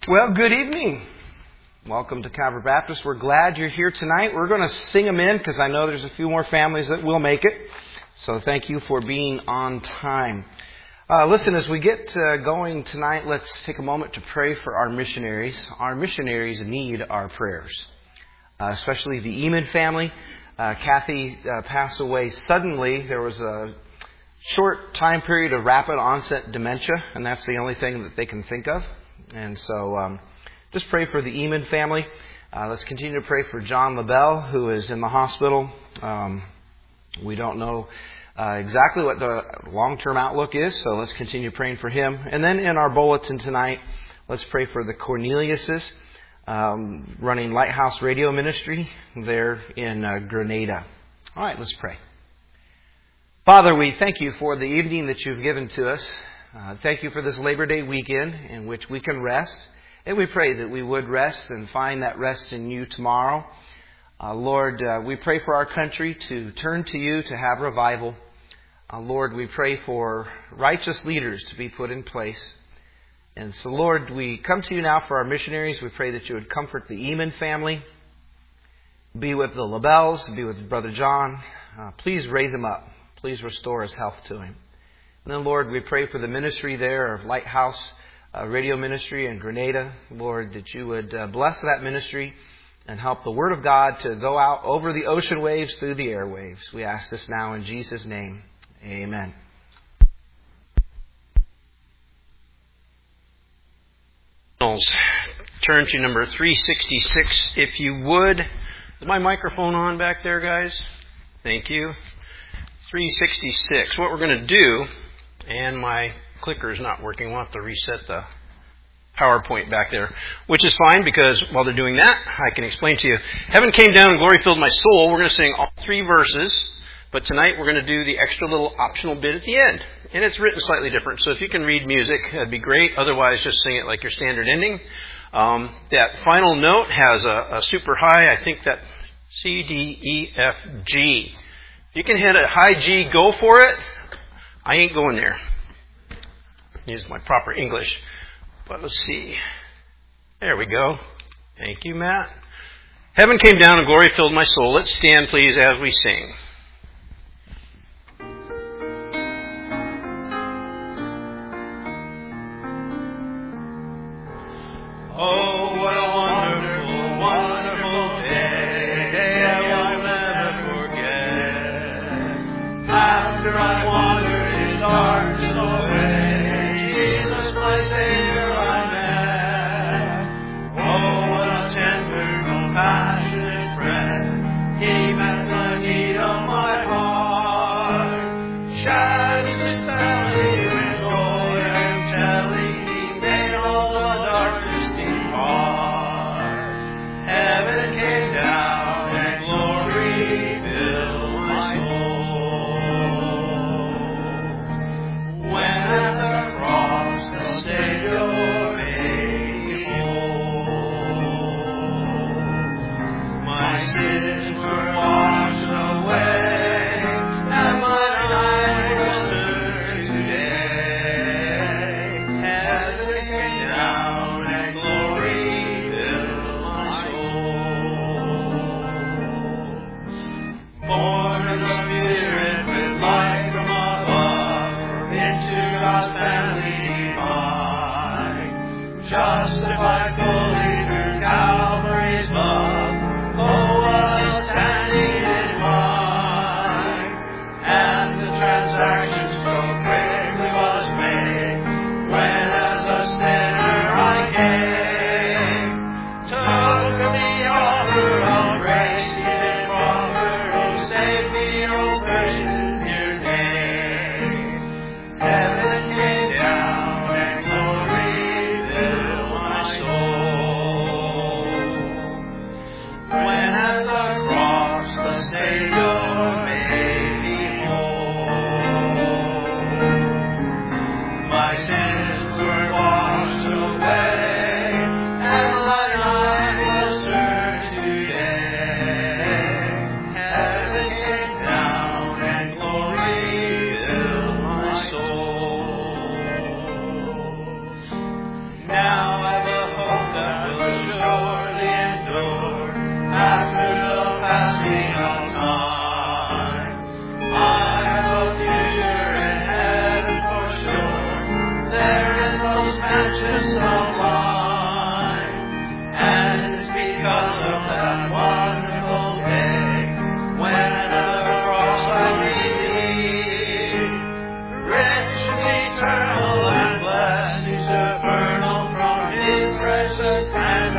Well, good evening. Welcome to Calvary Baptist. We're glad you're here tonight. We're going to sing them in because I know there's a few more families that will make it. So thank you for being on time. Listen, as we get going tonight, let's take a moment to pray for our missionaries. Our missionaries need our prayers, especially the Eamon family. Kathy passed away suddenly. There was a short time period of rapid onset dementia, and that's the only thing that they can think of. And so just pray for the Eamon family. Let's continue to pray for John LaBelle, who is in the hospital. We don't know exactly what the long-term outlook is, so let's continue praying for him. And then in our bulletin tonight, let's pray for the Corneliuses, running Lighthouse Radio Ministry there in Grenada. All right, let's pray. Father, we thank you for the evening that you've given to us. Thank you for this Labor Day weekend in which we can rest. And we pray that we would rest and find that rest in you tomorrow. Lord, we pray for our country to turn to you to have revival. Lord, we pray for righteous leaders to be put in place. And so, Lord, we come to you now for our missionaries. We pray that you would comfort the Eamon family. Be with the LaBelles. Be with Brother John. Please raise him up. Please restore his health to him. And then, Lord, we pray for the ministry there of Lighthouse Radio Ministry in Grenada. Lord, that you would bless that ministry and help the Word of God to go out over the ocean waves, through the airwaves. We ask this now in Jesus' name. Amen. Turn to number 366, if you would. Is my microphone on back there, guys? Thank you. 366. What we're going to do, and my clicker is not working. We'll have to reset the PowerPoint back there, which is fine because while they're doing that, I can explain to you. Heaven came down and glory filled my soul. We're going to sing all three verses, but tonight we're going to do the extra little optional bit at the end. And it's written slightly different, so if you can read music, that'd be great. Otherwise, just sing it like your standard ending. That final note has a super high, I think that C, D, E, F, G. If you can hit a high G, go for it. I ain't going there. Use my proper English. But let's see. There we go. Thank you, Matt. Heaven came down and glory filled my soul. Let's stand, please, as we sing. Oh, what a wonderful, wonderful day I'll never forget. After I wandered in darkness away, Jesus, my Savior, I met. Oh, what a tender, compassionate friend. He met the need of my heart. Shining His family with joy and telling, He made all the darkness depart. Heaven came down and glory filled my soul. When at the cross the Savior made me whole, my sins were washed away, and my night was turned to day. Heaven came down and glory filled my soul. Born of the Spirit with light from above, into God's family divine, justified fully through Calvary's love. Oh, what a standing is mine, and the transaction so quickly was made, when as a sinner I came, took the offer of grace He did proffer, who saved me, oh precious dear name. Heaven came down and glory filled my soul.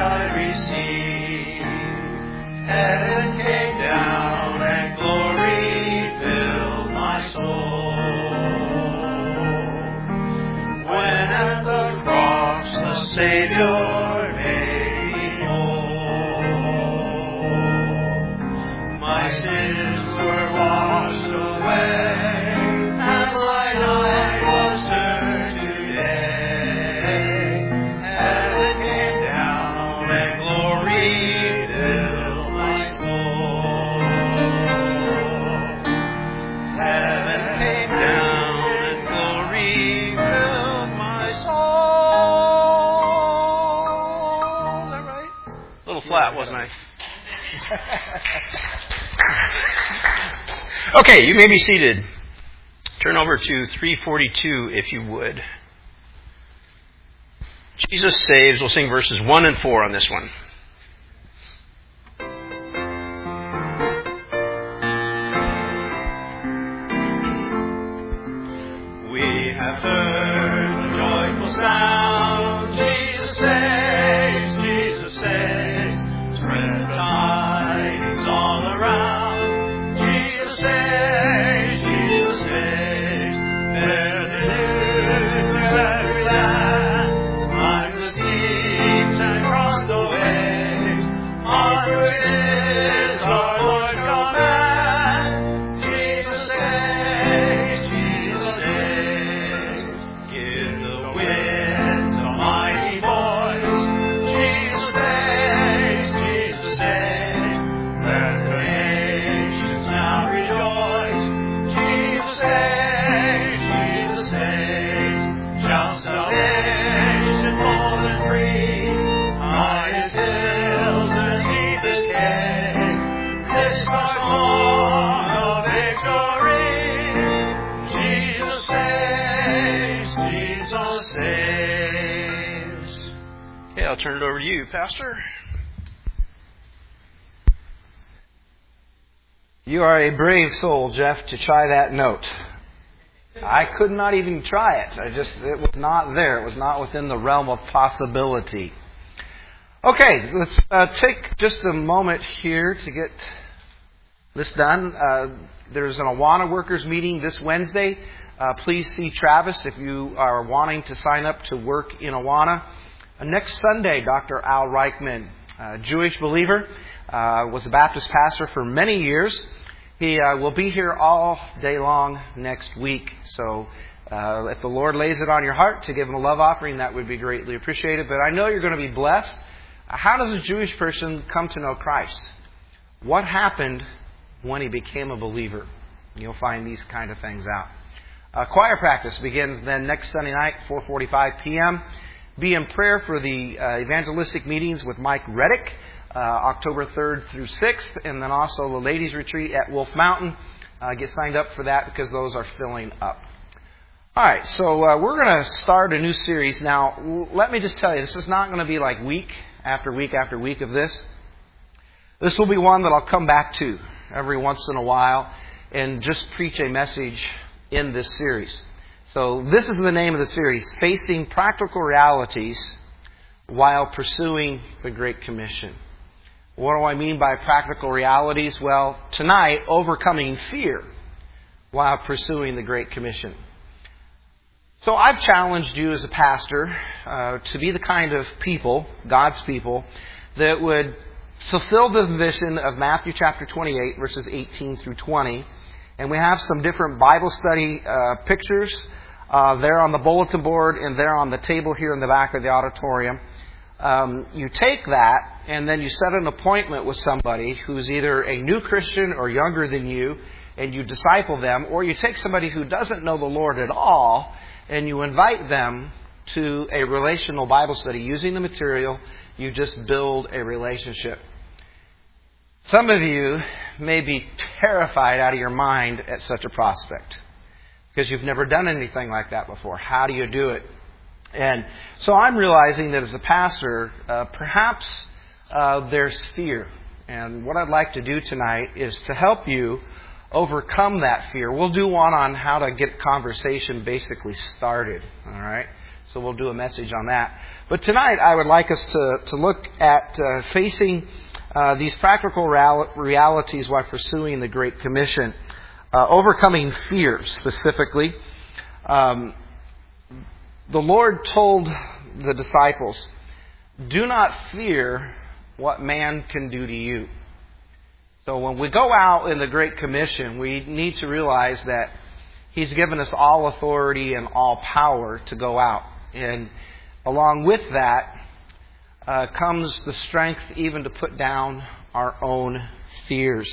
I received. Heaven came down and glory filled my soul. When at the cross the Savior made me whole, my sins were washed away. Flat, wasn't I? Okay, you may be seated. Turn over to 342 if you would. Jesus Saves. We'll sing verses 1 and 4 on this one. We have heard the joyful sound. Jesus saves, Jesus saves. Spread tidings all around. Jesus saves, Jesus saves. Bear the news to every land. Climb the steeps and cross the waves. Onward is our Lord's command. Jesus saves, Jesus saves. Give the winds a mighty voice. Jesus saves, Jesus saves. Let the nations now rejoice. Jesus saves, Jesus saves. Shout salvation bold and free. Highest hills and deepest caves. This our song of victory. Jesus saves, Jesus saves. Okay, I'll turn it over to you, Pastor. You are a brave soul, Jeff, to try that note. I could not even try it. It was not there. It was not within the realm of possibility. Okay, let's take just a moment here to get this done. There's an Awana workers meeting this Wednesday. Please see Travis if you are wanting to sign up to work in Awana. Next Sunday, Dr. Al Reichman, Jewish believer, was a Baptist pastor for many years. He will be here all day long next week. So if the Lord lays it on your heart to give him a love offering, that would be greatly appreciated. But I know you're going to be blessed. How does a Jewish person come to know Christ? What happened when he became a believer? You'll find these kind of things out. Choir practice begins then next Sunday night, 4:45 p.m. Be in prayer for the evangelistic meetings with Mike Reddick, October 3rd through 6th, and then also the ladies' retreat at Wolf Mountain. Get signed up for that because those are filling up. All right, so we're going to start a new series. Now, let me just tell you, this is not going to be like week after week after week of this. This will be one that I'll come back to every once in a while and just preach a message in this series. So this is the name of the series, Facing Practical Realities While Pursuing the Great Commission. What do I mean by practical realities? Well, tonight, overcoming fear while pursuing the Great Commission. So I've challenged you as a pastor to be the kind of people, God's people, that would fulfill the vision of Matthew chapter 28, verses 18 through 20. And we have some different Bible study pictures there on the bulletin board and there on the table here in the back of the auditorium. You take that and then you set an appointment with somebody who's either a new Christian or younger than you, and you disciple them, or you take somebody who doesn't know the Lord at all and you invite them to a relational Bible study. Using the material, you just build a relationship. Some of you may be terrified out of your mind at such a prospect because you've never done anything like that before. How do you do it? And so I'm realizing that as a pastor, perhaps there's fear. And what I'd like to do tonight is to help you overcome that fear. We'll do one on how to get conversation basically started. All right? So we'll do a message on that. But tonight I would like us to look at facing these practical realities while pursuing the Great Commission. Overcoming fear, specifically. The Lord told the disciples, "Do not fear what man can do to you." So when we go out in the Great Commission, we need to realize that He's given us all authority and all power to go out. And along with that comes the strength even to put down our own fears.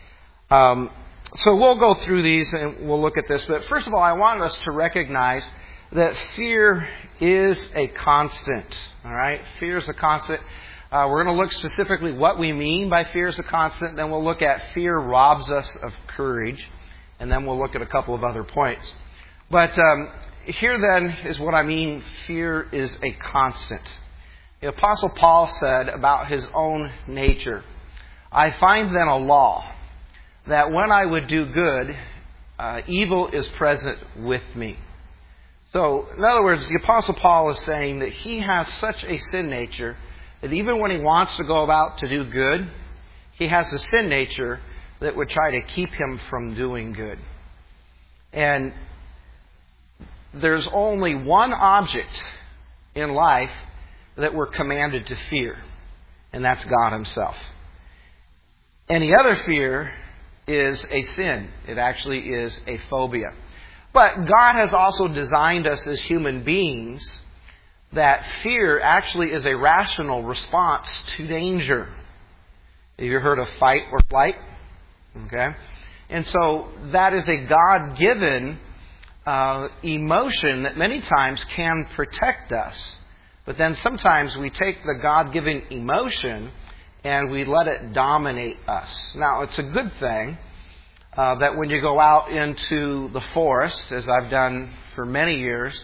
So we'll go through these and we'll look at this. But first of all, I want us to recognize that fear is a constant. All right? Fear is a constant. We're going to look specifically what we mean by fear is a constant. Then we'll look at fear robs us of courage. And then we'll look at a couple of other points. But here then is what I mean, fear is a constant. The Apostle Paul said about his own nature, "I find then a law, that when I would do good, evil is present with me." So, in other words, the Apostle Paul is saying that he has such a sin nature that even when he wants to go about to do good, he has a sin nature that would try to keep him from doing good. And there's only one object in life that we're commanded to fear, and that's God Himself. Any other fear is a sin. It actually is a phobia. But God has also designed us as human beings that fear actually is a rational response to danger. Have you heard of fight or flight? Okay. And so that is a God-given emotion that many times can protect us. But then sometimes we take the God-given emotion and we let it dominate us. Now, it's a good thing that when you go out into the forest, as I've done for many years,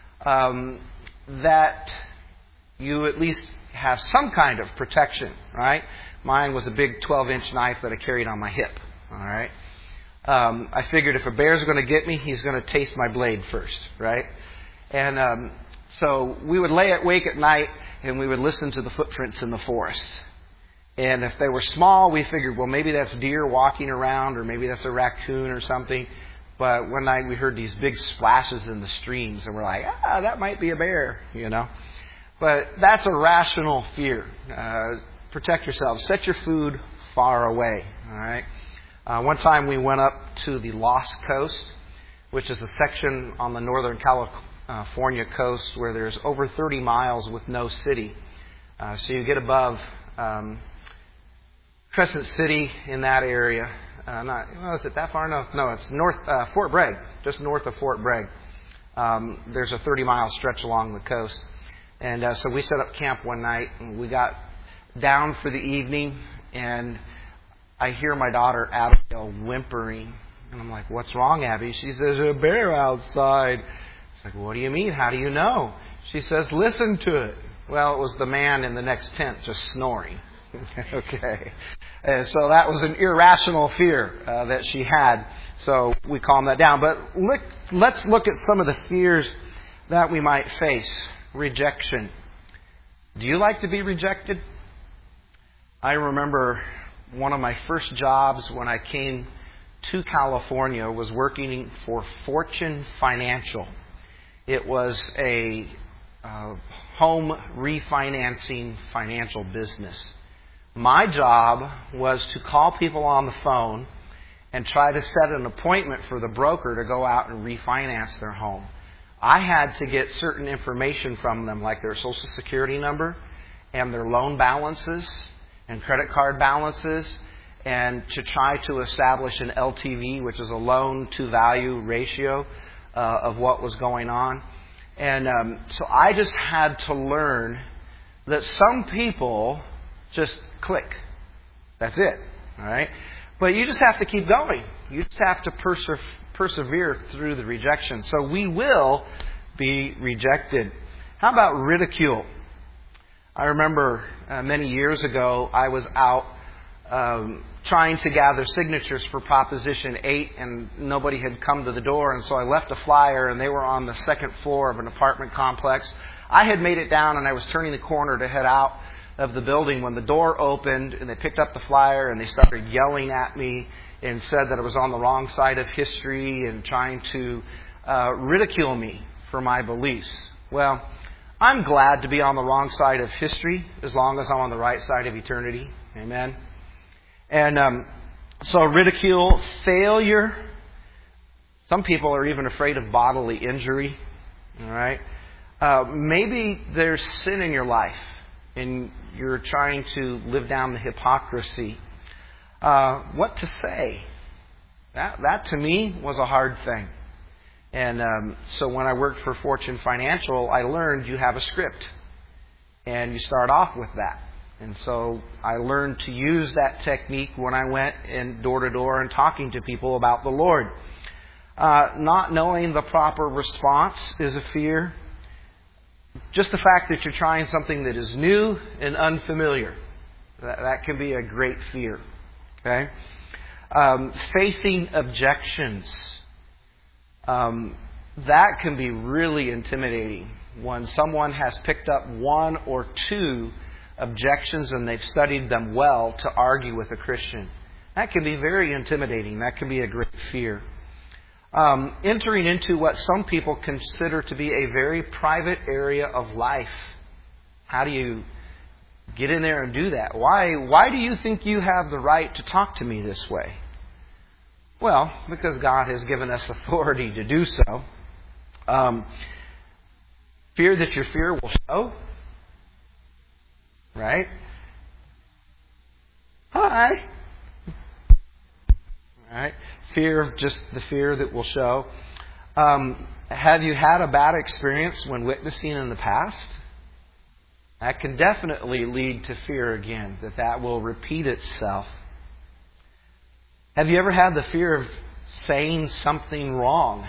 that you at least have some kind of protection, right? Mine was a big 12-inch knife that I carried on my hip, all right? I figured if a bear's going to get me, he's going to taste my blade first, right? And so we would lay awake at night and we would listen to the footprints in the forest. And if they were small, we figured, well, maybe that's deer walking around or maybe that's a raccoon or something. But one night we heard these big splashes in the streams and we're like, that might be a bear, you know. But that's a rational fear. Protect yourself. Set your food far away, all right? One time we went up to the Lost Coast, which is a section on the northern California coast where there's over 30 miles with no city. So you get above Crescent City in that area. Is it that far? No, it's north Fort Bragg, just north of Fort Bragg. There's a 30-mile stretch along the coast. And so we set up camp one night, and we got down for the evening, and I hear my daughter Abigail whimpering. And I'm like, "What's wrong, Abby?" She says, "There's a bear outside." It's like, "What do you mean? How do you know?" She says, "Listen to it." Well, it was the man in the next tent just snoring. Okay. And so that was an irrational fear that she had. So we calmed that down. But let's look at some of the fears that we might face. Rejection. Do you like to be rejected? I remember one of my first jobs when I came to California was working for Fortune Financial. It was a home refinancing financial business. My job was to call people on the phone and try to set an appointment for the broker to go out and refinance their home. I had to get certain information from them, like their Social Security number and their loan balances and credit card balances, and to try to establish an LTV, which is a loan-to-value ratio of what was going on. And so I just had to learn that some people just click. That's it. All right? But you just have to keep going. You just have to persevere through the rejection. So we will be rejected. How about ridicule? I remember many years ago, I was out trying to gather signatures for Proposition 8, and nobody had come to the door, and so I left a flyer, and they were on the second floor of an apartment complex. I had made it down and I was turning the corner to head out of the building when the door opened and they picked up the flyer and they started yelling at me and said that I was on the wrong side of history and trying to ridicule me for my beliefs. Well, I'm glad to be on the wrong side of history as long as I'm on the right side of eternity. Amen. And so ridicule, failure. Some people are even afraid of bodily injury. All right. Maybe there's sin in your life and you're trying to live down the hypocrisy. What to say? That to me was a hard thing. And so when I worked for Fortune Financial, I learned you have a script. And you start off with that. And so I learned to use that technique when I went in door to door and talking to people about the Lord. Not knowing the proper response is a fear. Just the fact that you're trying something that is new and unfamiliar. That can be a great fear. Okay? Facing objections. That can be really intimidating when someone has picked up one or two objections and they've studied them well to argue with a Christian. That can be very intimidating. That can be a great fear. Entering into what some people consider to be a very private area of life. How do you get in there and do that? Why do you think you have the right to talk to me this way? Well, because God has given us authority to do so. Fear that your fear will show. Right? Hi. Right? Fear, just the fear that will show. Have you had a bad experience when witnessing in the past? That can definitely lead to fear again, that will repeat itself. Have you ever had the fear of saying something wrong?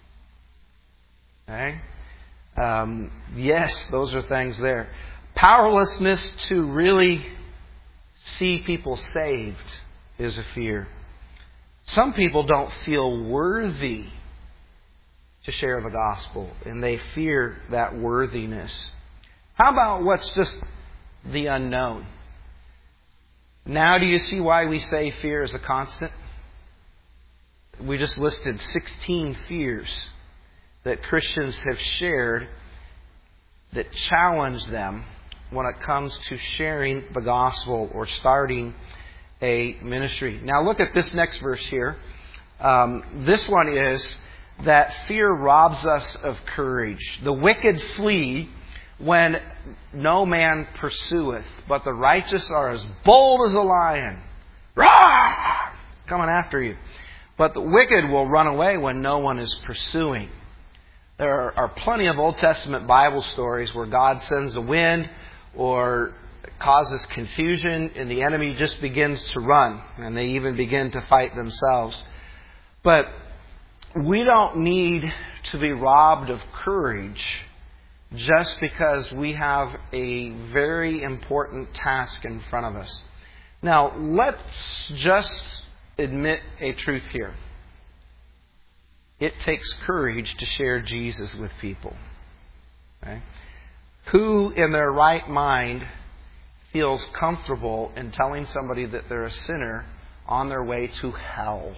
Okay? Yes, those are things there. Powerlessness to really see people saved is a fear. Some people don't feel worthy to share the gospel, and they fear that worthiness. How about what's just the unknown? Now do you see why we say fear is a constant? We just listed 16 fears that Christians have shared that challenge them when it comes to sharing the gospel or starting a ministry. Now look at this next verse here. This one is that fear robs us of courage. The wicked flee when no man pursueth, but the righteous are as bold as a lion. Rah! Coming after you. But the wicked will run away when no one is pursuing. There are plenty of Old Testament Bible stories where God sends a wind or causes confusion and the enemy just begins to run and they even begin to fight themselves. But we don't need to be robbed of courage just because we have a very important task in front of us. Now, let's just admit a truth here. It takes courage to share Jesus with people. Okay? Who in their right mind feels comfortable in telling somebody that they're a sinner on their way to hell?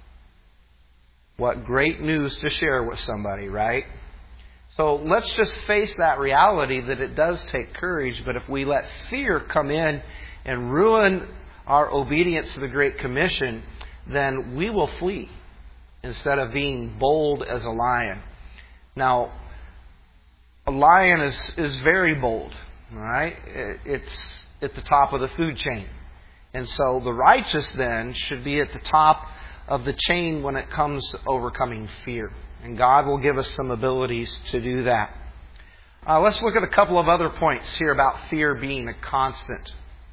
What great news to share with somebody, right? So let's just face that reality that it does take courage, but if we let fear come in and ruin our obedience to the Great Commission, then we will flee instead of being bold as a lion. Now, a lion is very bold, all right? It's at the top of the food chain. And so the righteous then should be at the top of the chain when it comes to overcoming fear. And God will give us some abilities to do that. Let's look at a couple of other points here about fear being a constant.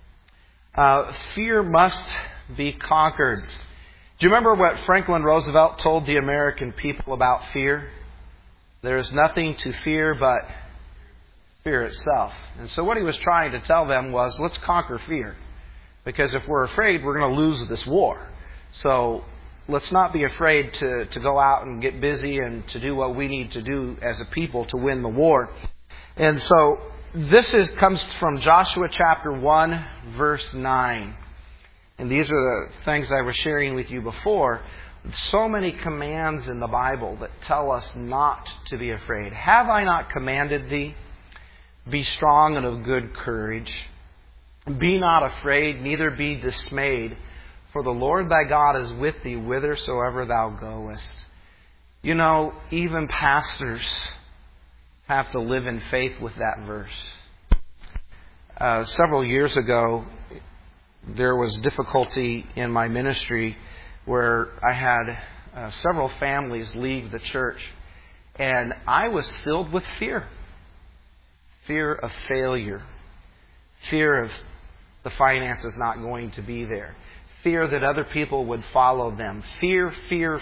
Fear must be conquered. Do you remember what Franklin Roosevelt told the American people about fear? There is nothing to fear but fear itself. And so what he was trying to tell them was, let's conquer fear. Because if we're afraid, we're going to lose this war. So let's not be afraid to go out and get busy and to do what we need to do as a people to win the war. And so comes from Joshua chapter 1, verse 9. And these are the things I was sharing with you before. So many commands in the Bible that tell us not to be afraid. Have I not commanded thee? Be strong and of good courage. Be not afraid, neither be dismayed. For the Lord thy God is with thee whithersoever thou goest. You know, even pastors have to live in faith with that verse. Several years ago, there was difficulty in my ministry where I had several families leave the church. And I was filled with fear. Fear of failure. Fear of the finances not going to be there. Fear that other people would follow them. Fear.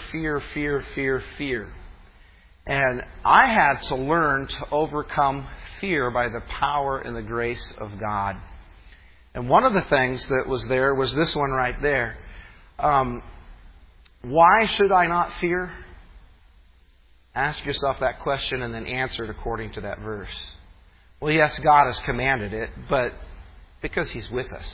And I had to learn to overcome fear by the power and the grace of God. And one of the things that was there was this one right there. Why should I not fear? Ask yourself that question and then answer it according to that verse. Well, yes, God has commanded it, but because He's with us.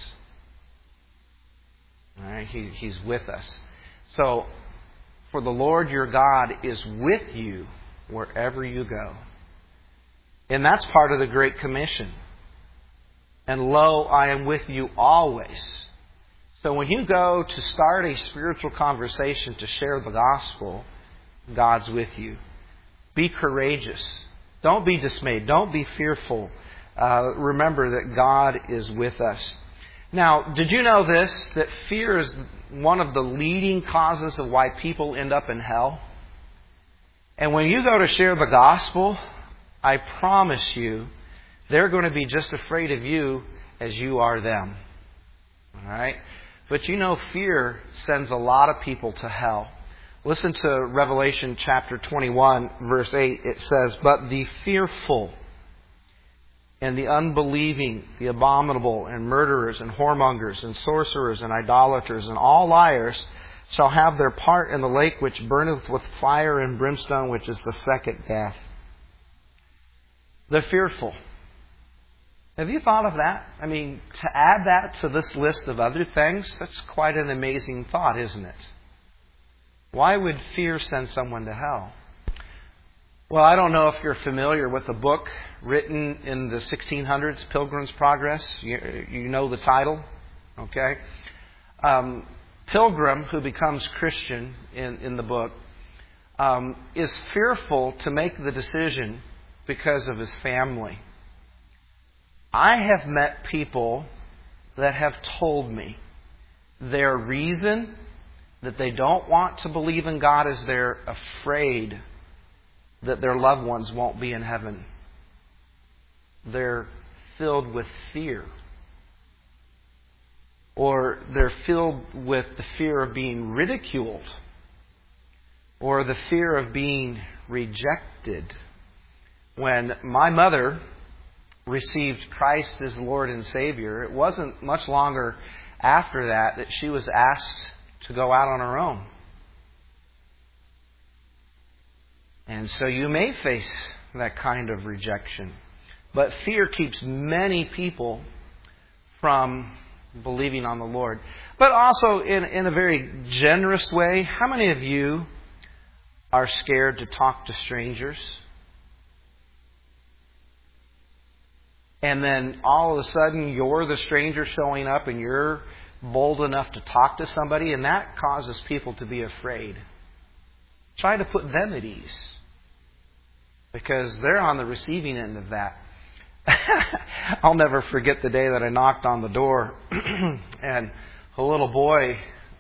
All right? He's with us. So, for the Lord your God is with you wherever you go. And that's part of the Great Commission. And lo, I am with you always. So when you go to start a spiritual conversation to share the gospel, God's with you. Be courageous. Don't be dismayed. Don't be fearful. Remember that God is with us. Now, did you know this? That fear is one of the leading causes of why people end up in hell. And when you go to share the gospel, I promise you, they're going to be just afraid of you as you are them. All right? But you know, fear sends a lot of people to hell. Listen to Revelation chapter 21, verse 8. It says, "But the fearful and the unbelieving, the abominable, and murderers, and whoremongers, and sorcerers, and idolaters, and all liars shall have their part in the lake which burneth with fire and brimstone, which is the second death." The fearful. Have you thought of that? I mean, to add that to this list of other things, that's quite an amazing thought, isn't it? Why would fear send someone to hell? Well, I don't know if you're familiar with the book written in the 1600s, Pilgrim's Progress. You know the title, okay? Pilgrim, who becomes Christian in the book, is fearful to make the decision because of his family. I have met people that have told me their reason that they don't want to believe in God is they're afraid that their loved ones won't be in heaven. They're filled with fear. Or they're filled with the fear of being ridiculed. Or the fear of being rejected. When my mother received Christ as Lord and Savior, it wasn't much longer after that she was asked to go out on her own. And so you may face that kind of rejection. But fear keeps many people from believing on the Lord. But also in a very generous way, how many of you are scared to talk to strangers? And then all of a sudden you're the stranger showing up and you're bold enough to talk to somebody, and that causes people to be afraid. Try to put them at ease, because they're on the receiving end of that. I'll never forget the day that I knocked on the door and a little boy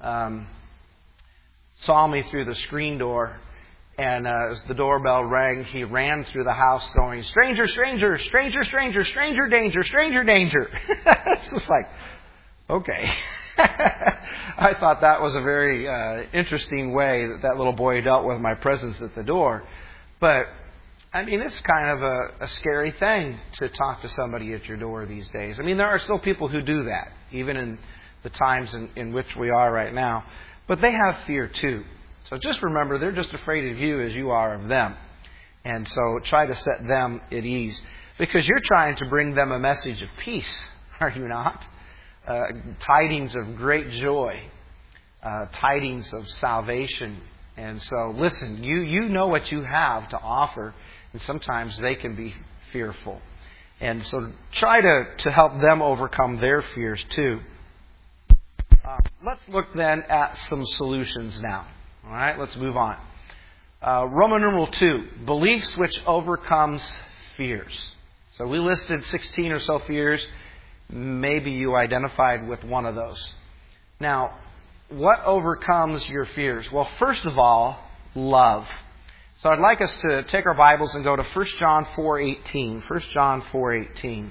saw me through the screen door, and as the doorbell rang, he ran through the house going, "Stranger, stranger, stranger, stranger, stranger danger, stranger danger." It's just like, okay. I thought that was a very interesting way that little boy dealt with my presence at the door. But I mean, it's kind of a scary thing to talk to somebody at your door these days. I mean, there are still people who do that, even in the times in which we are right now. But they have fear too. So just remember, they're just afraid of you as you are of them. And so try to set them at ease. Because you're trying to bring them a message of peace, are you not? Tidings of great joy, tidings of salvation. And so, listen, you know what you have to offer, and sometimes they can be fearful. And so try to help them overcome their fears too. Let's look then at some solutions now. All right, let's move on. Roman numeral 2, beliefs which overcomes fears. So we listed 16 or so fears. Maybe you identified with one of those. Now, what overcomes your fears? Well, first of all, love. So I'd like us to take our Bibles and go to 1 John 4:18. 1 John 4:18.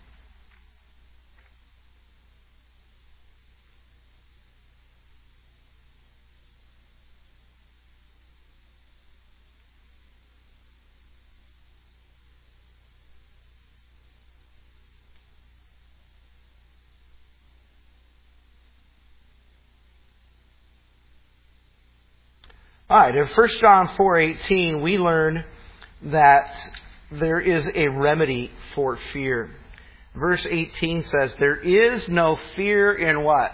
All right, in 1 John 4:18, we learn that there is a remedy for fear. Verse 18 says, there is no fear in what?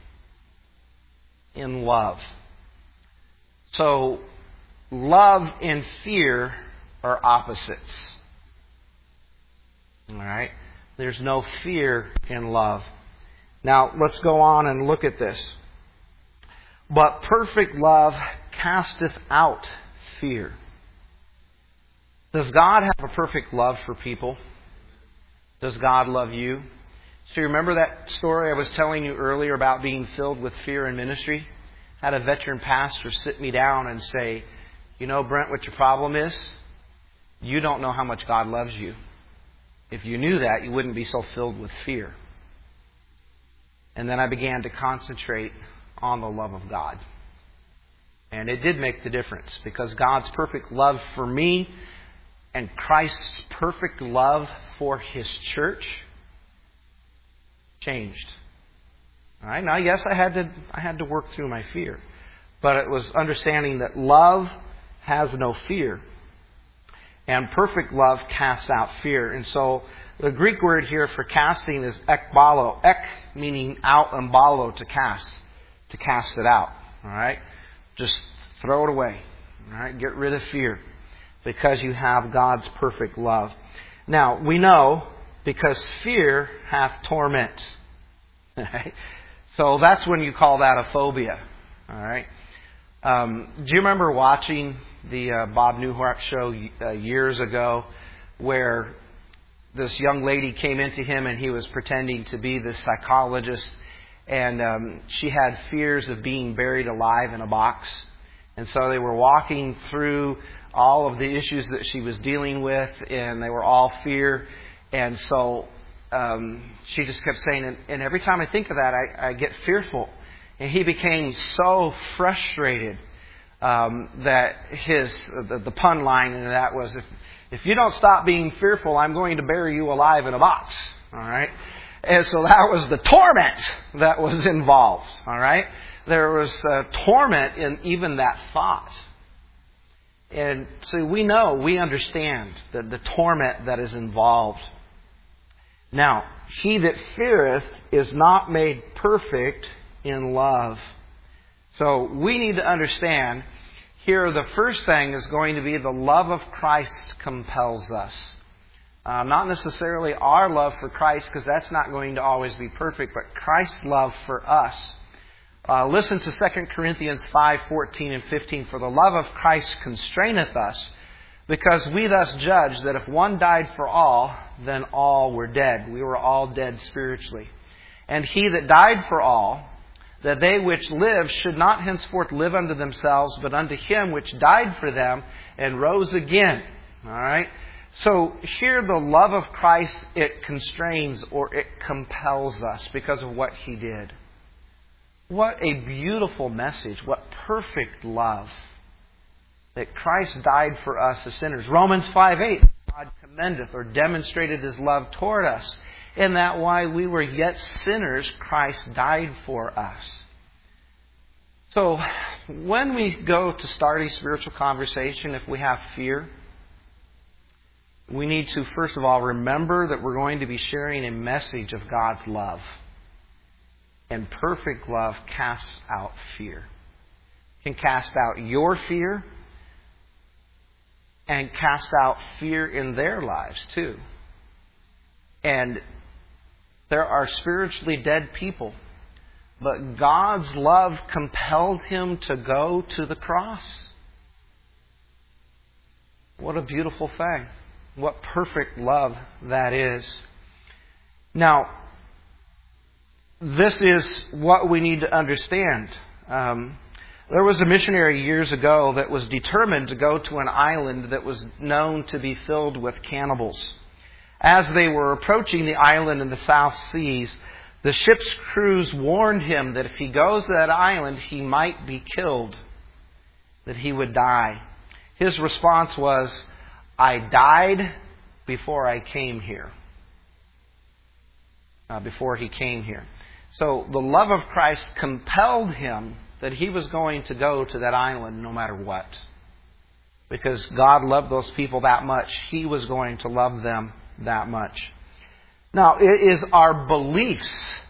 In love. So, love and fear are opposites. All right? There's no fear in love. Now, let's go on and look at this. But perfect love casteth out fear. Does God have a perfect love for people? Does God love you? So you remember that story I was telling you earlier about being filled with fear in ministry? I had a veteran pastor sit me down and say, you know, Brent, what your problem is? You don't know how much God loves you. If you knew that, you wouldn't be so filled with fear. And then I began to concentrate on the love of God. And it did make the difference, because God's perfect love for me and Christ's perfect love for His church changed. All right. Now, yes, I had to work through my fear, but it was understanding that love has no fear, and perfect love casts out fear. And so the Greek word here for casting is ekbalo. Ek meaning out, and balo to cast it out. All right. Just throw it away. All right? Get rid of fear, because you have God's perfect love. Now, we know, because fear hath torment. All right? So that's when you call that a phobia. All right? Do you remember watching the Bob Newhart show years ago, where this young lady came into him and he was pretending to be the psychologist, and she had fears of being buried alive in a box? And so they were walking through all of the issues that she was dealing with, and they were all fear. And so she just kept saying, and every time I think of that, I get fearful. And he became so frustrated that the pun line in that was, if you don't stop being fearful, I'm going to bury you alive in a box. All right? And so that was the torment that was involved. All right? There was torment in even that thought. And so we understand the torment that is involved. Now, he that feareth is not made perfect in love. So we need to understand here, the first thing is going to be the love of Christ compels us. Not necessarily our love for Christ, because that's not going to always be perfect, but Christ's love for us. Listen to 2 Corinthians 5:14 and 15. For the love of Christ constraineth us, because we thus judge that if one died for all, then all were dead. We were all dead spiritually. And he that died for all, that they which live should not henceforth live unto themselves, but unto Him which died for them and rose again. All right? So here the love of Christ, it constrains or it compels us because of what He did. What a beautiful message. What perfect love. That Christ died for us as sinners. Romans 5:8. God commendeth or demonstrated His love toward us, in that while we were yet sinners, Christ died for us. So, when we go to start a spiritual conversation, if we have fear, we need to, first of all, remember that we're going to be sharing a message of God's love. And perfect love casts out fear. It can cast out your fear and cast out fear in their lives too. And there are spiritually dead people, but God's love compelled Him to go to the cross. What a beautiful thing. What perfect love that is. Now, this is what we need to understand. There was a missionary years ago that was determined to go to an island that was known to be filled with cannibals. As they were approaching the island in the South Seas, the ship's crews warned him that if he goes to that island, he might be killed, that he would die. His response was, "I died before I came here." Before he came here. So the love of Christ compelled him that he was going to go to that island no matter what. Because God loved those people that much, He was going to love them that much. Now, it is our beliefs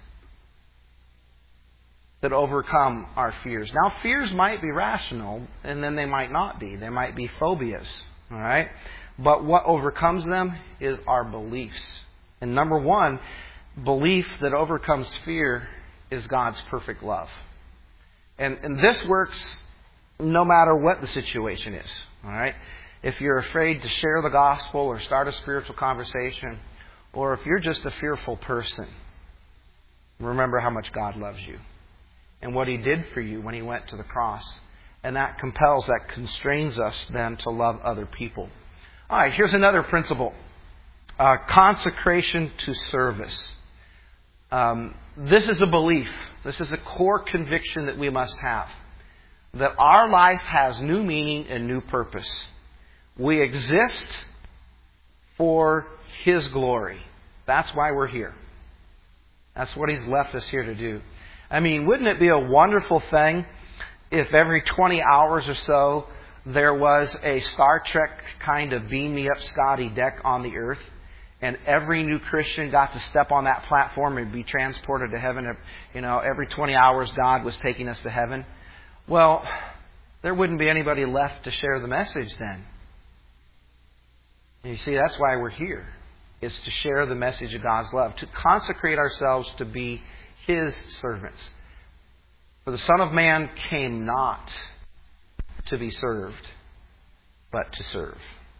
that overcome our fears. Now, fears might be rational, and then they might not be. They might be phobias. All right? But what overcomes them is our beliefs. And number one, belief that overcomes fear is God's perfect love. And this works no matter what the situation is. All right? If you're afraid to share the gospel or start a spiritual conversation, or if you're just a fearful person, remember how much God loves you and what He did for you when He went to the cross. And that compels, that constrains us then to love other people. All right, here's another principle. Consecration to service. This is a belief. This is a core conviction that we must have. That our life has new meaning and new purpose. We exist for His glory. That's why we're here. That's what He's left us here to do. I mean, wouldn't it be a wonderful thing if every 20 hours or so there was a Star Trek kind of beam me up Scotty deck on the earth, and every new Christian got to step on that platform and be transported to heaven? You know, every 20 hours God was taking us to heaven. Well, there wouldn't be anybody left to share the message then. And you see, that's why we're here, is to share the message of God's love, to consecrate ourselves to be His servants. For the Son of Man came not to be served, but to serve.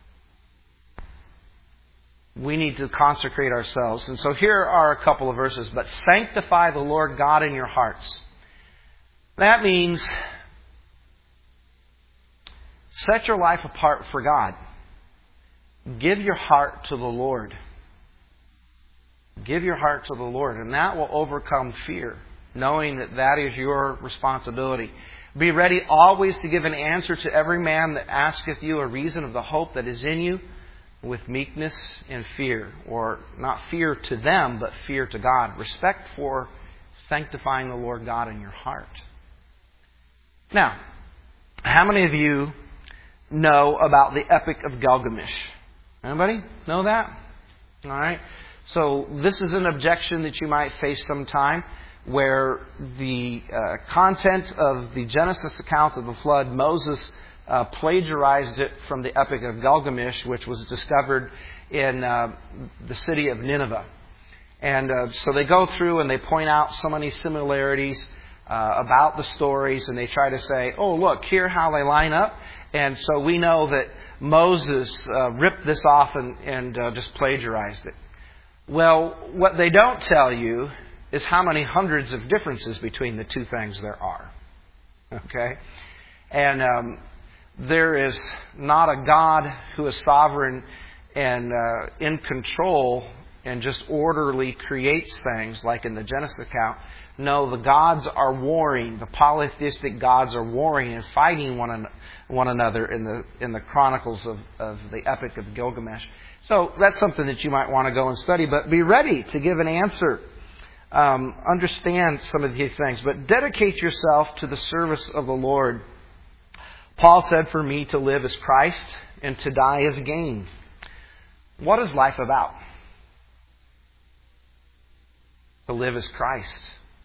We need to consecrate ourselves. And so here are a couple of verses. But sanctify the Lord God in your hearts. That means set your life apart for God. Give your heart to the Lord. Give your heart to the Lord, and that will overcome fear, knowing that that is your responsibility. Be ready always to give an answer to every man that asketh you a reason of the hope that is in you, with meekness and fear, or not fear to them, but fear to God. Respect for sanctifying the Lord God in your heart. Now, how many of you know about the Epic of Gilgamesh? Anybody know that? All right. So this is an objection that you might face sometime, where the content of the Genesis account of the flood, Moses plagiarized it from the Epic of Gilgamesh, which was discovered in the city of Nineveh. And so they go through and they point out so many similarities about the stories, and they try to say, oh, look, here how they line up. And so we know that Moses ripped this off and just plagiarized it. Well, what they don't tell you is how many hundreds of differences between the two things there are. Okay? And there is not a God who is sovereign and in control and just orderly creates things like in the Genesis account. No, the gods are warring. The polytheistic gods are warring and fighting one another in the chronicles of the Epic of Gilgamesh. So that's something that you might want to go and study, but be ready to give an answer. Understand some of these things, but dedicate yourself to the service of the Lord. Paul said, for me to live is Christ and to die is gain. What is life about? To live as Christ.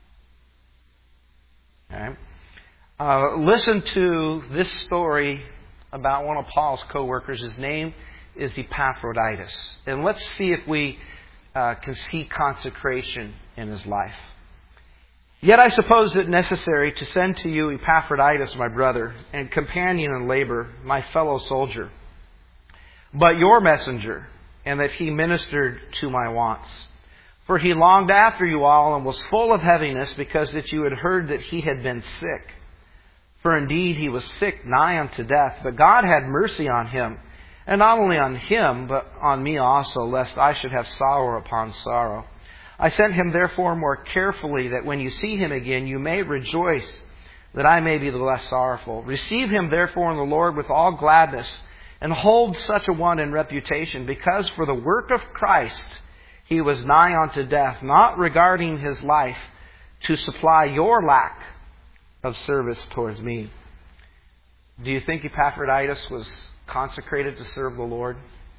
Okay. Listen to this story about one of Paul's co-workers. His name is Epaphroditus. And let's see if we can see consecration in his life. Yet I suppose it necessary to send to you Epaphroditus, my brother, and companion in labor, my fellow soldier, but your messenger, and that he ministered to my wants. For he longed after you all and was full of heaviness, because that you had heard that he had been sick. For indeed he was sick, nigh unto death, but God had mercy on him, and not only on him, but on me also, lest I should have sorrow upon sorrow. I sent him therefore more carefully, that when you see him again, you may rejoice, that I may be the less sorrowful. Receive him therefore in the Lord with all gladness, and hold such a one in reputation, because for the work of Christ he was nigh unto death, not regarding his life, to supply your lack of service towards me. Do you think Epaphroditus was consecrated to serve the Lord?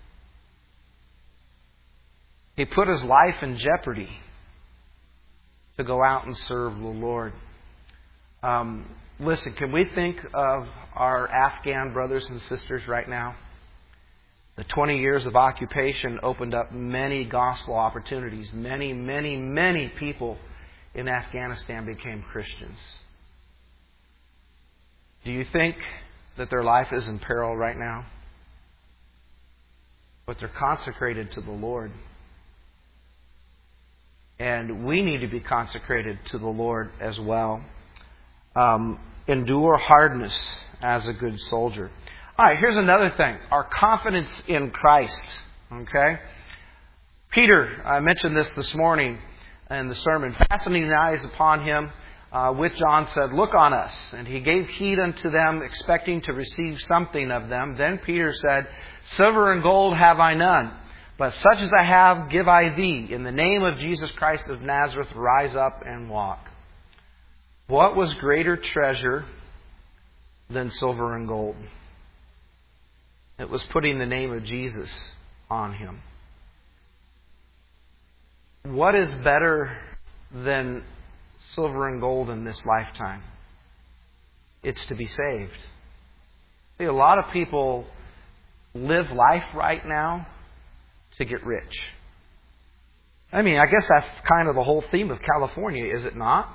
He put his life in jeopardy to go out and serve the Lord. Listen, can we think of our Afghan brothers and sisters right now? The 20 years of occupation opened up many gospel opportunities. Many people in Afghanistan became Christians. Do you think that their life is in peril right now? But they're consecrated to the Lord. And we need to be consecrated to the Lord as well. Endure hardness as a good soldier. All right, here's another thing. Our confidence in Christ. Okay? Peter, I mentioned this morning in the sermon. Fastening eyes upon him, with John said, "Look on us." And he gave heed unto them, expecting to receive something of them. Then Peter said, "Silver and gold have I none, but such as I have give I thee. In the name of Jesus Christ of Nazareth, rise up and walk." What was greater treasure than silver and gold? It was putting the name of Jesus on him. What is better than silver and gold in this lifetime? It's to be saved. See, a lot of people live life right now to get rich. I mean, I guess that's kind of the whole theme of California, is it not?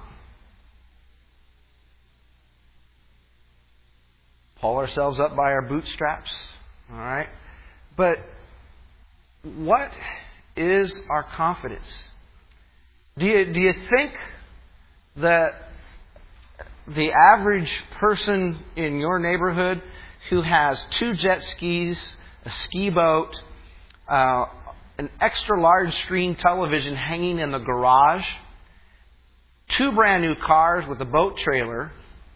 Pull ourselves up by our bootstraps. All right? But what is our confidence? Do you think that the average person in your neighborhood who has 2 jet skis, a ski boat, an extra large screen television hanging in the garage, 2 brand new cars with a boat trailer,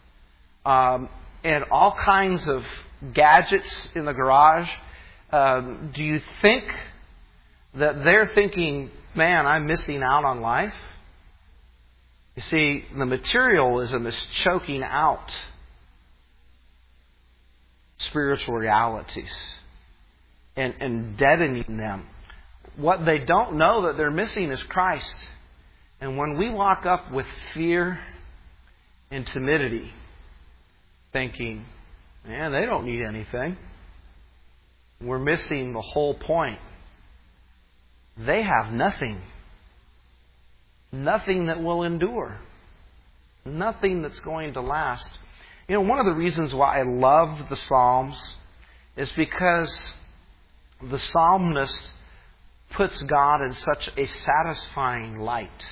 and all kinds of gadgets in the garage, do you think that they're thinking, "Man, I'm missing out on life"? You see, the materialism is choking out spiritual realities and deadening them. What they don't know that they're missing is Christ. And when we walk up with fear and timidity, thinking, "Man, they don't need anything," we're missing the whole point. They have nothing. Nothing that will endure. Nothing that's going to last. You know, one of the reasons why I love the Psalms is because the psalmist puts God in such a satisfying light.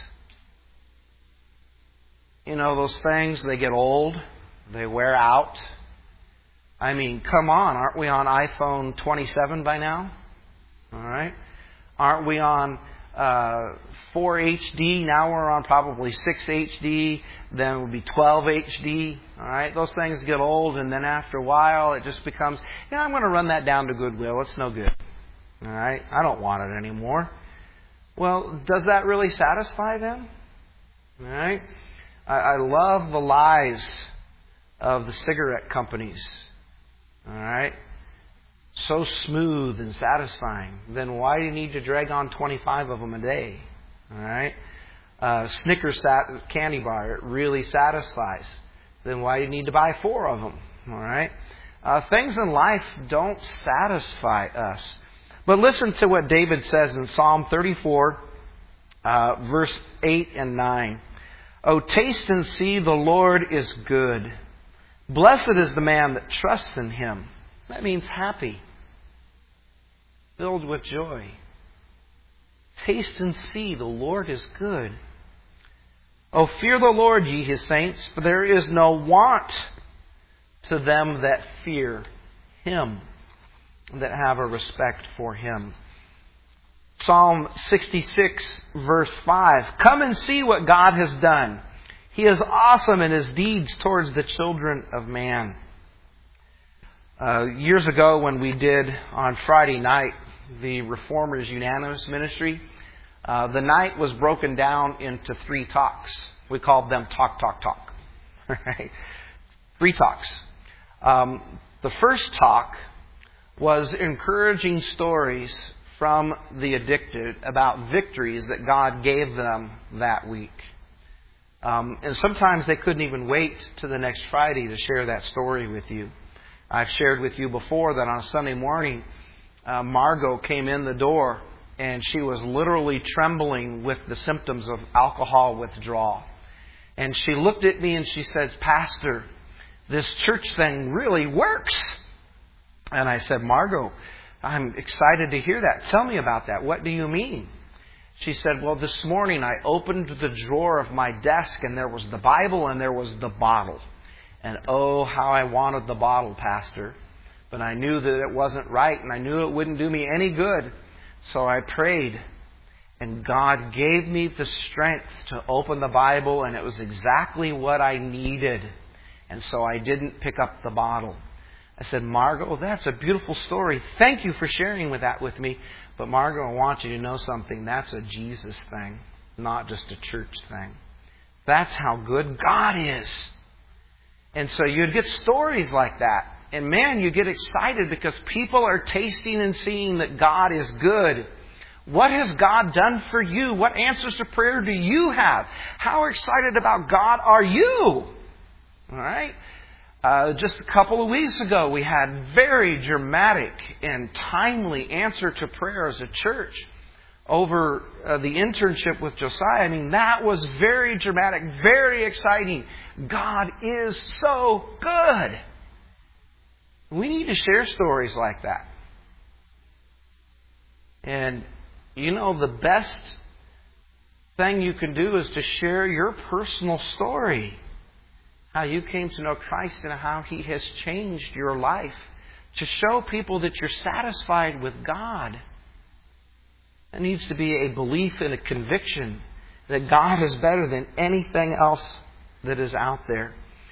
You know, those things, they get old. They wear out. I mean, come on. Aren't we on iPhone 27 by now? All right. Aren't we on 4 HD? Now we're on probably 6 HD. Then it will be 12 HD. All right. Those things get old, and then after a while, it just becomes, I'm going to run that down to Goodwill. It's no good. All right. I don't want it anymore. Well, does that really satisfy them? All right. I love the lies of the cigarette companies. All right. so smooth and satisfying, then why do you need to drag on 25 of them a day? All right? Snickers candy bar, it really satisfies. Then why do you need to buy 4 of them? All right? Things in life don't satisfy us. But listen to what David says in Psalm 34, verse 8 and 9. "Oh, taste and see the Lord is good. Blessed is the man that trusts in Him." That means happy, filled with joy. Taste and see the Lord is good. "Oh, fear the Lord, ye His saints, for there is no want to them that fear Him, that have a respect for Him." Psalm 66, verse 5. "Come and see what God has done. He is awesome in His deeds towards the children of man." Years ago, when we did on Friday night the Reformers Unanimous Ministry, the night was broken down into 3 talks. We called them talk. Right? 3 talks. The first talk was encouraging stories from the addicted about victories that God gave them that week. And sometimes they couldn't even wait to the next Friday to share that story with you. I've shared with you before that on a Sunday morning, Margot came in the door and she was literally trembling with the symptoms of alcohol withdrawal. And she looked at me and she says, "Pastor, this church thing really works." And I said, "Margot, I'm excited to hear that. Tell me about that. What do you mean?" She said, "Well, this morning I opened the drawer of my desk and there was the Bible and there was the bottle. And oh, how I wanted the bottle, Pastor. But I knew that it wasn't right and I knew it wouldn't do me any good. So I prayed and God gave me the strength to open the Bible and it was exactly what I needed. And so I didn't pick up the bottle." I said, "Margot, that's a beautiful story. Thank you for sharing that with me. But Margot, I want you to know something. That's a Jesus thing, not just a church thing. That's how good God is." And so you'd get stories like that. And man, you get excited because people are tasting and seeing that God is good. What has God done for you? What answers to prayer do you have? How excited about God are you? All right? Just a couple of weeks ago, we had very dramatic and timely answer to prayer as a church over the internship with Josiah. I mean, that was very dramatic, very exciting. God is so good. We need to share stories like that. And, you know, the best thing you can do is to share your personal story. How you came to know Christ and how He has changed your life. To show people that you're satisfied with God. It needs to be a belief and a conviction that God is better than anything else that is out there.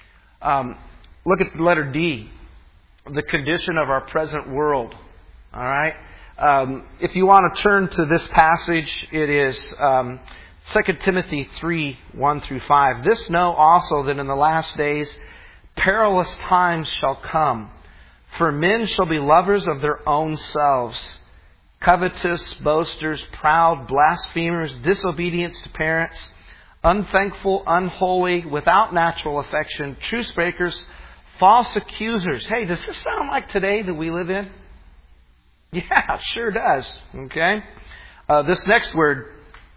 Look at the letter D. The condition of our present world. All right? If you want to turn to this passage, it is 2 Timothy 3, 1 through 5. "This know also that in the last days perilous times shall come. For men shall be lovers of their own selves, covetous, boasters, proud, blasphemers, disobedient to parents, unthankful, unholy, without natural affection, truce breakers, false accusers." Hey, does this sound like today that we live in? Yeah, it sure does. Okay? This next word,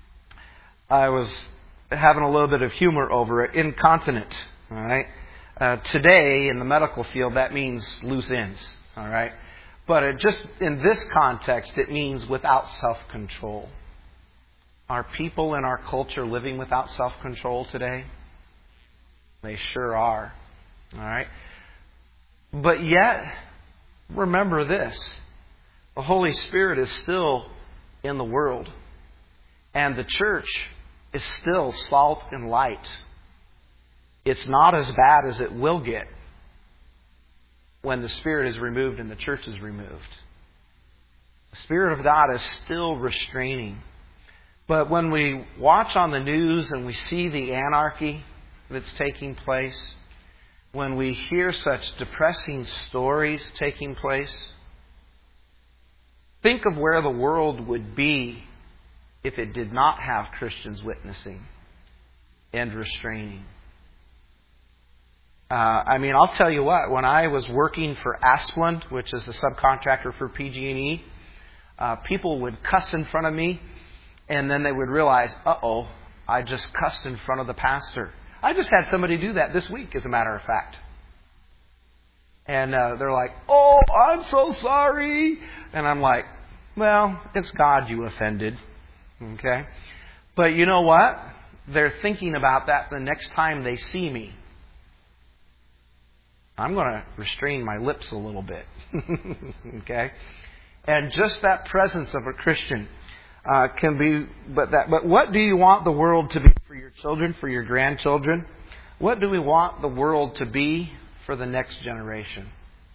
I was having a little bit of humor over it. Incontinent. All right? Today, in the medical field, that means loose ends. All right? But just in this context, it means without self-control. Are people in our culture living without self-control today? They sure are. All right? But yet, remember this. The Holy Spirit is still in the world. And the church is still salt and light. It's not as bad as it will get when the Spirit is removed and the church is removed. The Spirit of God is still restraining. But when we watch on the news and we see the anarchy that's taking place, when we hear such depressing stories taking place, Think of where the world would be if it did not have Christians witnessing and restraining. I'll tell you what, when I was working for Asplund, which is a subcontractor for PG&E, people would cuss in front of me, and then they would realize, uh-oh, I just cussed in front of the pastor. I just had somebody do that this week, as a matter of fact. And they're like, oh, I'm so sorry. And I'm like, well, it's God you offended. Okay? But you know what? They're thinking about that the next time they see me. I'm going to restrain my lips a little bit. Okay? And just that presence of a Christian can be, but what do you want the world to be for your children, for your grandchildren? What do we want the world to be for the next generation?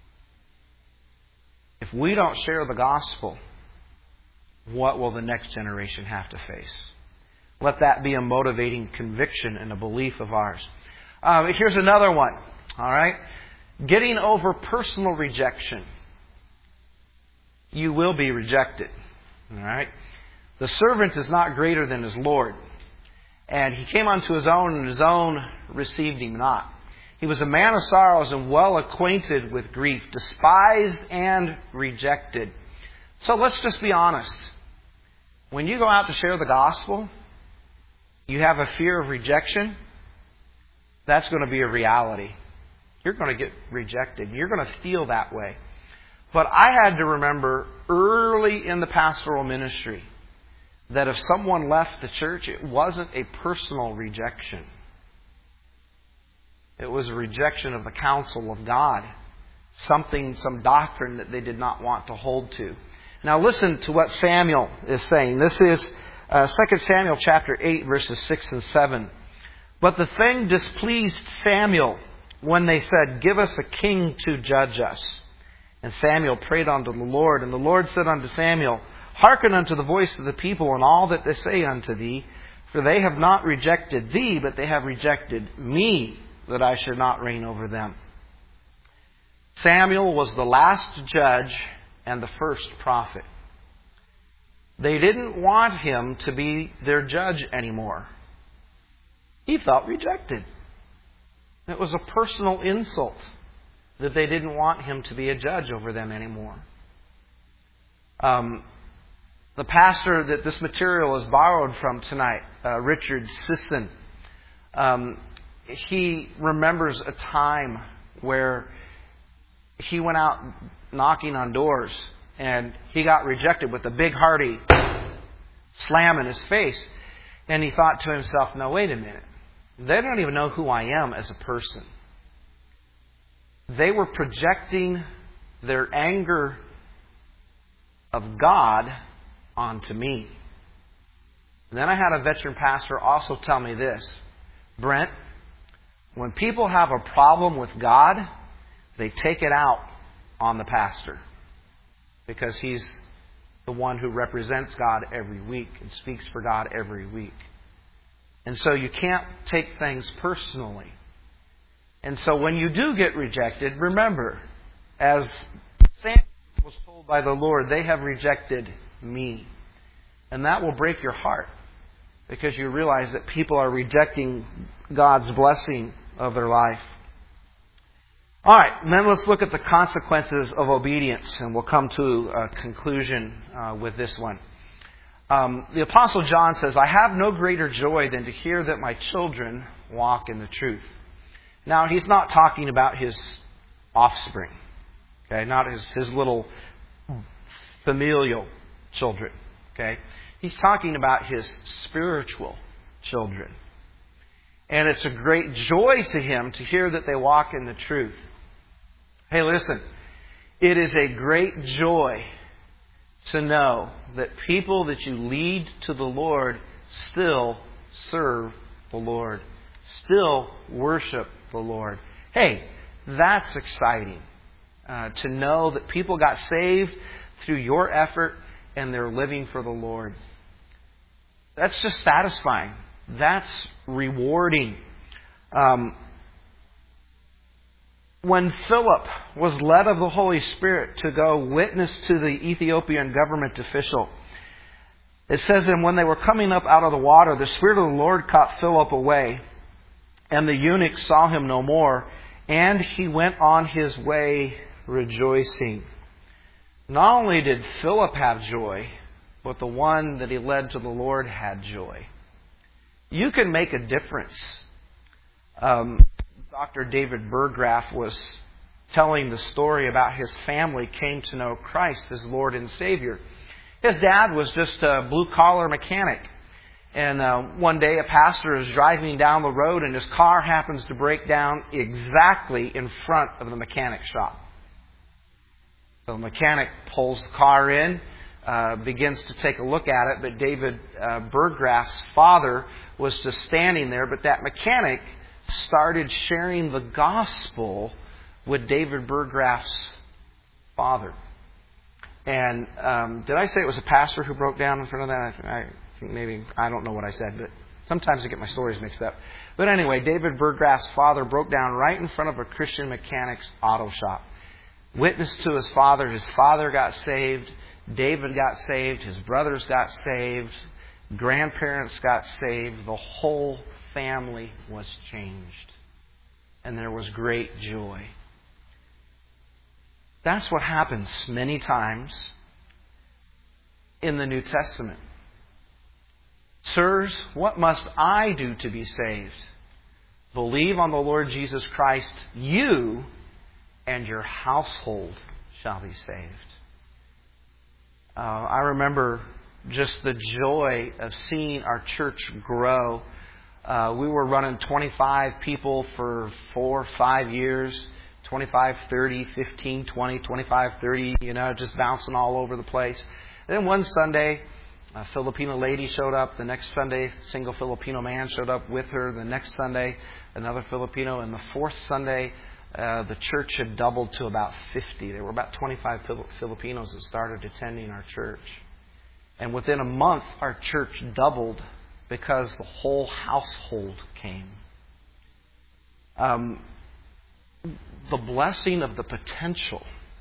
If we don't share the gospel, what will the next generation have to face? Let that be a motivating conviction and a belief of ours. Here's another one. All right? Getting over personal rejection. You will be rejected. All right? The servant is not greater than his Lord. And he came unto his own, and his own received him not. He was a man of sorrows and well acquainted with grief, despised and rejected. So let's just be honest. When you go out to share the gospel, you have a fear of rejection, that's going to be a reality. You're going to get rejected. You're going to feel that way. But I had to remember early in the pastoral ministry that if someone left the church, it wasn't a personal rejection. It was a rejection of the counsel of God. Some doctrine that they did not want to hold to. Now listen to what Samuel is saying. This is 2 Samuel chapter 8, verses 6 and 7. But the thing displeased Samuel when they said, give us a king to judge us. And Samuel prayed unto the Lord. And the Lord said unto Samuel, hearken unto the voice of the people and all that they say unto thee. For they have not rejected thee, but they have rejected me, that I should not reign over them. Samuel was the last judge and the first prophet. They didn't want him to be their judge anymore. He felt rejected. It was a personal insult that they didn't want him to be a judge over them anymore. The pastor that this material is borrowed from tonight, Richard Sisson, he remembers a time where he went out knocking on doors and he got rejected with a big hearty slam in his face. And he thought to himself, no, wait a minute. They don't even know who I am as a person. They were projecting their anger of God onto me. And then I had a veteran pastor also tell me this, Brent, when people have a problem with God, they take it out on the pastor because he's the one who represents God every week and speaks for God every week. And so you can't take things personally. And so when you do get rejected, remember, as Samuel was told by the Lord, they have rejected me. And that will break your heart because you realize that people are rejecting God's blessing of their life. All right, then let's look at the consequences of obedience, and we'll come to a conclusion with this one. The Apostle John says, I have no greater joy than to hear that my children walk in the truth. Now, he's not talking about his offspring, okay, not his little familial children, okay. He's talking about his spiritual children. And it's a great joy to him to hear that they walk in the truth. Hey, listen, it is a great joy to know that people that you lead to the Lord still serve the Lord, still worship the Lord. Hey, that's exciting to know that people got saved through your effort and they're living for the Lord. That's just satisfying. That's rewarding. when Philip was led of the Holy Spirit to go witness to the Ethiopian government official, it says, and when they were coming up out of the water, the Spirit of the Lord caught Philip away, and the eunuch saw him no more, and he went on his way rejoicing. Not only did Philip have joy, but the one that he led to the Lord had joy. You can make a difference. Dr. David Burgraff was telling the story about his family came to know Christ as Lord and Savior. His dad was just a blue-collar mechanic. And one day a pastor is driving down the road and his car happens to break down exactly in front of the mechanic shop. So the mechanic pulls the car in, begins to take a look at it, but David Burgraff's father was just standing there. But that mechanic started sharing the gospel with David Burgraff's father. And did I say it was a pastor who broke down in front of that? I think maybe, I don't know what I said, but sometimes I get my stories mixed up. But anyway, David Burgraff's father broke down right in front of a Christian mechanic's auto shop. Witnessed to his father got saved, David got saved, his brothers got saved, grandparents got saved, the whole family was changed. And there was great joy. That's what happens many times in the New Testament. Sirs, what must I do to be saved? Believe on the Lord Jesus Christ, you and your household shall be saved. I remember just the joy of seeing our church grow. We were running 25 people for 4 or 5 years. 25, 30, 15, 20, 25, 30, just bouncing all over the place. And then one Sunday, a Filipino lady showed up. The next Sunday, a single Filipino man showed up with her. The next Sunday, another Filipino. And the fourth Sunday, the church had doubled to about 50. There were about 25 Filipinos that started attending our church. And within a month, our church doubled because the whole household came. The blessing of the potential,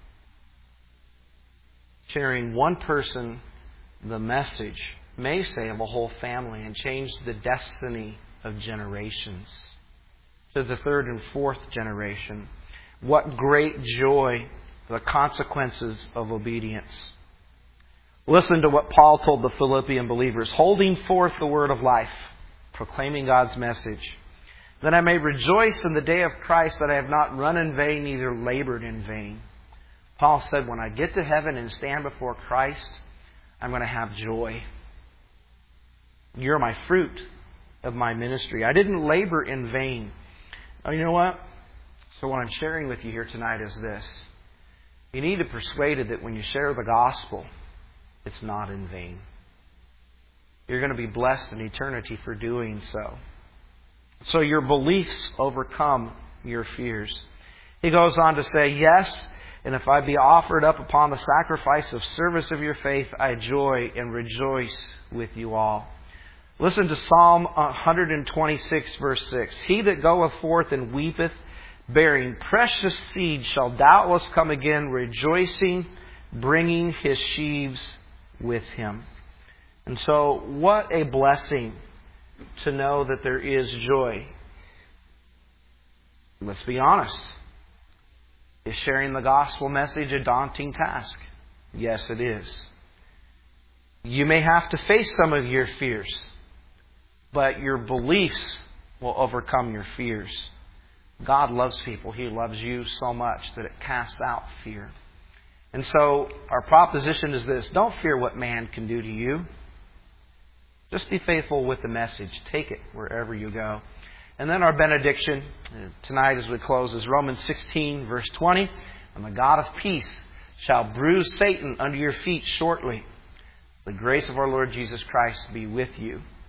sharing one person the message, may save a whole family and change the destiny of generations to the third and fourth generation. What great joy, the consequences of obedience. Listen to what Paul told the Philippian believers, holding forth the word of life, proclaiming God's message, that I may rejoice in the day of Christ, that I have not run in vain, neither labored in vain. Paul said, when I get to heaven and stand before Christ, I'm going to have joy. You're my fruit of my ministry. I didn't labor in vain. Oh, you know what? So what I'm sharing with you here tonight is this. You need to be persuaded that when you share the gospel, it's not in vain. You're going to be blessed in eternity for doing so. So your beliefs overcome your fears. He goes on to say, yes, and if I be offered up upon the sacrifice of service of your faith, I joy and rejoice with you all. Listen to Psalm 126, verse 6. He that goeth forth and weepeth, bearing precious seed, shall doubtless come again, rejoicing, bringing his sheaves with him. And so, what a blessing to know that there is joy. Let's be honest. Is sharing the gospel message a daunting task? Yes, it is. You may have to face some of your fears, but your beliefs will overcome your fears. God loves people. He loves you so much that it casts out fear. And so our proposition is this. Don't fear what man can do to you. Just be faithful with the message. Take it wherever you go. And then our benediction tonight as we close is Romans 16, verse 20. And the God of peace shall bruise Satan under your feet shortly. The grace of our Lord Jesus Christ be with you.